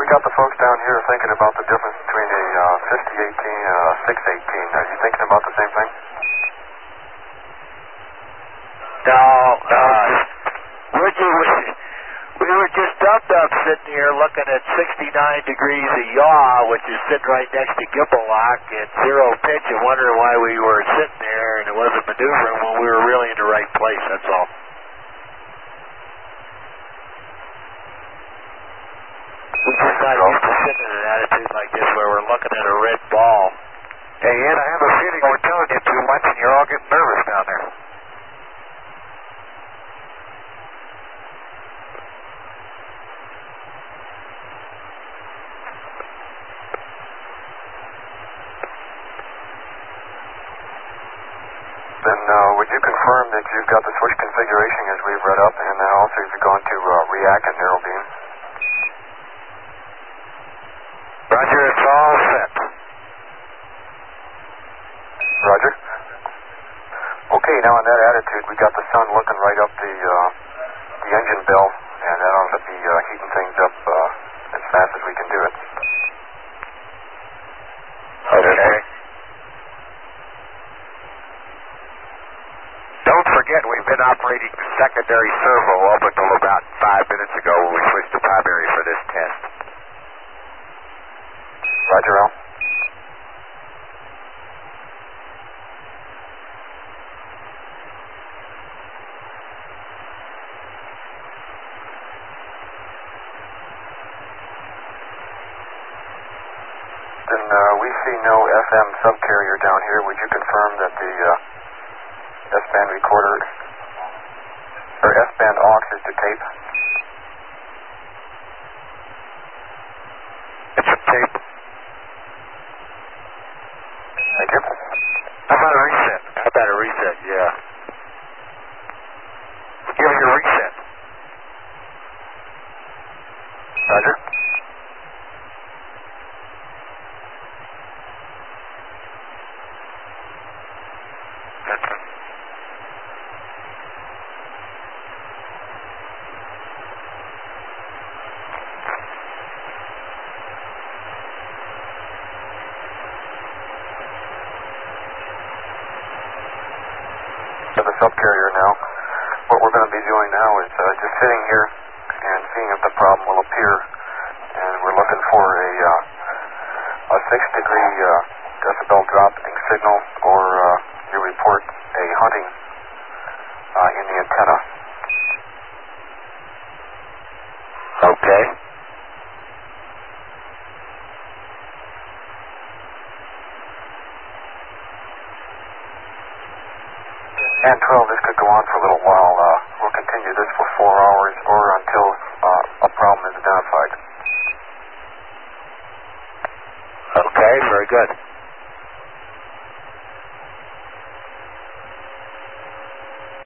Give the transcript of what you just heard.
we got the folks down here thinking about the difference between a 5018 and a 618. Are you thinking about the same thing? No, we were just dumped up sitting here looking at 69 degrees of yaw, which is sitting right next to gimbal lock and zero pitch, and wondering why we were sitting there and it wasn't maneuvering when we were really in the right place, that's all. We're just not used to sitting in an attitude like this where we're looking at a red ball. Hey, Ed, I have a feeling we're telling you too much and you're all getting nervous down there. Then would you confirm that you've got the switch configuration as we've read up, and then also if you're going to react at narrow beam? Roger, it's all set. Roger. Okay, now in that attitude, we got the sun looking right up the engine bell, and that ought to be heating things up as fast as we can do it. Okay. Don't forget, we've been operating secondary servo up until about 5 minutes ago when we switched to primary for this test. Roger, Al. Then we see no FM subcarrier down here. Would you confirm that the S-band recorder, or S-band aux is to tape? It's a tape. Thank you. How about a reset? How about a reset? Yeah. Give me a reset. Roger. To the subcarrier now. What we're going to be doing now is just sitting here and seeing if the problem will appear. And we're looking for a 6-degree decibel dropping signal, or you report a hunting in the antenna. Okay. And 12, this could go on for a little while. We'll continue this for 4 hours or until a problem is identified. Okay, very good.